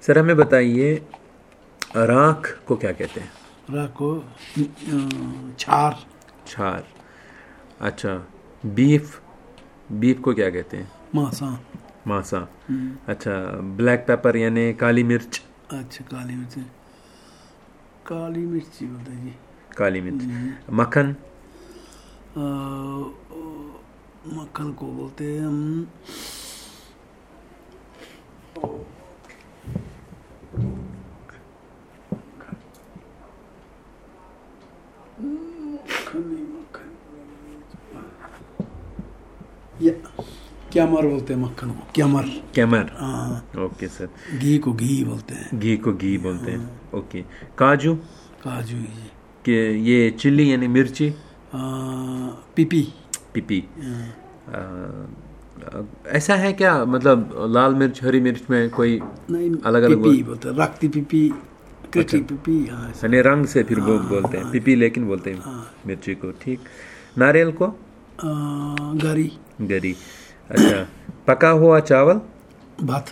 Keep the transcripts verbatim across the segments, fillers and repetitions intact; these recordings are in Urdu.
سر ہمیں بتائیے راکھ کو کیا کہتے ہیں؟ راکھ کو چھار. چھار. اچھا. بیف بیف کو کیا کہتے ہیں؟ ماسا. ماسا. اچھا. بلیک پیپر یعنی کالی مرچ. اچھا کالی مرچ کالی مرچی بولتے ہیں جی. کالی مرچ. مکھن مکھن کو بولتے ہیں ہم کیمر بولتے ہیں. مکھن کو کیمر. کیمر. ہاں. Okay sir. گھی کو گھی بولتے ہیں. گھی کو گھی بولتے ہیں. اوکے. کاجو. کاجو جی. کہ یہ چلی یعنی مرچی. پیپی. پیپی. ایسا ہے کیا مطلب لال مرچ ہری مرچ میں کوئی الگ الگ پیپی بولتے ہیں. رکھتی پیپی کٹی پیپی. یعنی رنگ سے پھر وہ بولتے ہیں پیپی لیکن بولتے ہیں مرچی کو. ٹھیک. ناریل کو گری. گری. اچھا. پکا ہوا چاول. بھات.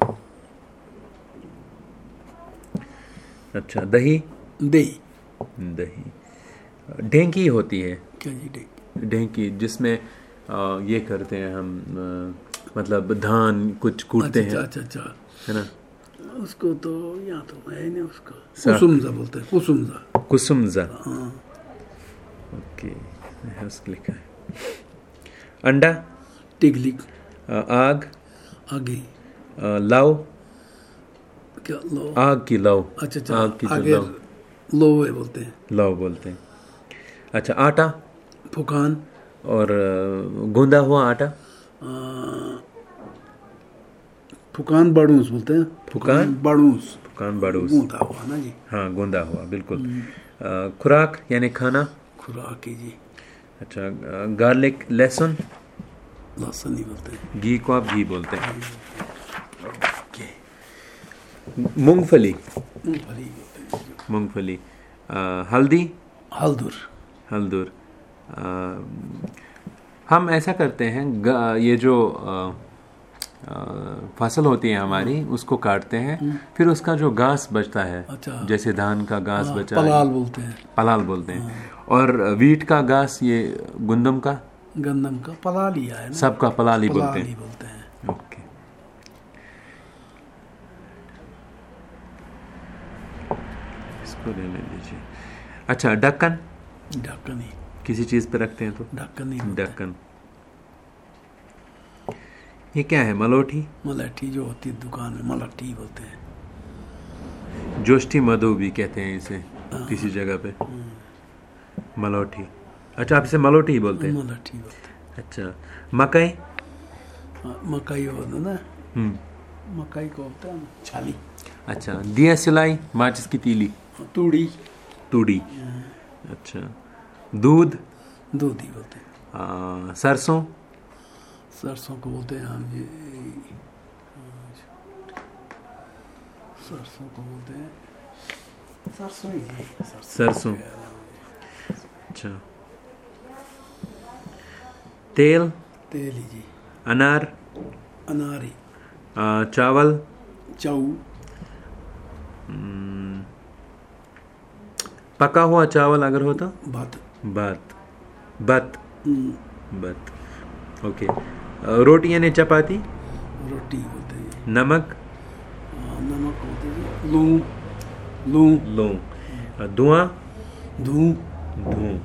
اچھا. دہی. دہی. دہی. ڈھینکی ہوتی ہے. کیا جی ڈھینکی؟ ڈھینکی جس میں یہ کرتے ہیں ہم مطلب دھان کچھ کوٹتے ہیں. اچھا اچھا ہے نا. اس کو تو یہاں تو ہے نہیں. اس کو کسمزا بولتے ہیں. کسمزا. کسمزا. ہاں. اوکے. اس لکھا ہے. انڈا. ٹگلی. آگ. آگے. لاؤ. کیا لو؟ آگ کی لو. اچھا اچھا. آگ کی آگے لو بولتے ہیں. لو بولتے ہیں. اچھا. آٹا. پھکان. اور گوندا ہوا آٹا. پھکان بڑوس بولتے ہیں. پھکان بڑوس. پھکان بڑوس. گوندا ہوا نا جی. ہاں گوندا ہوا بالکل. خوراک یعنی کھانا. خوراک جی. اچھا. گارلک لہسن. لہسن ہی بولتے ہیں. گھی کو آپ گھی بولتے ہیں. مونگ پھلی. مونگ پھلی بولتے ہیں. مونگ پھلی. ہلدی. ہلدر. ہلدر. ہم ایسا کرتے ہیں یہ جو فصل ہوتی ہے ہماری اس کو کاٹتے ہیں پھر اس کا جو گھاس بچتا ہے جیسے دھان کا گھاس بچا پلال بولتے ہیں. پلال بولتے ہیں. اور ویٹ کا گھاس یہ گندم کا گندم کا پلال ہی ہے. سب کا پلال ہی بولتے ہیں. اوکے. اس کو لے لیجیے. اچھا. ڈکن. ڈکن ہی کسی چیز پہ رکھتے ہیں تو ڈکن ہی. ڈکن. یہ کیا ہے؟ ملوٹھی. ملٹھی جو ہوتی ہے دکان میں ملٹھی بولتے ہیں. جوشٹی مدو بھی کہتے ہیں اسے کسی جگہ پہ. ملوٹھی. اچھا. آپ اسے ملوٹھی ہی بولتے ہیں. ملٹھی بولتے ہیں. اچھا. مکئی. مکئی ہوتا نا. مکئی کو ہوتا ہے چھالی. اچھا. دیا سلائی ماچس کی تیلی. توڑی. توڑی. اچھا. دودھ. دودھ ہی بولتے ہیں. سرسوں. سرسوں کو بولتے ہیں ہم یہ سرسوں کو بولتے ہیں سرسوں ہی. سرسوں. اچھا. تیل. تیل ہی جی. انار. اناری. چاول. چاؤ. پکا ہوا چاول اگر ہوتا. بات. بات. بت. بت. اوکے. روٹی یعنی چپاتی. روٹی بولتے ہیں. نمک. نمک بولتے ہیں. لون. لون. لون. دھواں. دھوں. دھوں.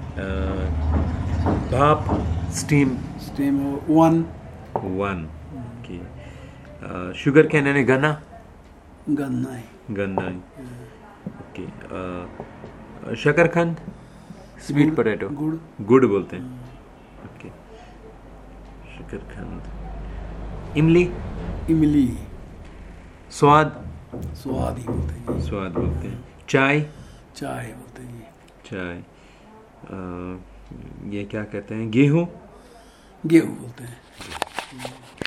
بھاپ. اسٹیم. اسٹیم. ون. ون. اوکے. شوگر کین یعنی گنا. گنا ہے. گنا ہے. اوکے. شکر کھند. Sweet potato. گڑ. گڑ بولتے ہیں. اوکے. شکر کھند. املی. املی. سواد. سواد ہی بولتے ہیں. سواد بولتے ہیں. چائے. چائے بولتے ہیں. چائے. یہ کیا کہتے ہیں؟ گیہوں. گیہوں بولتے ہیں.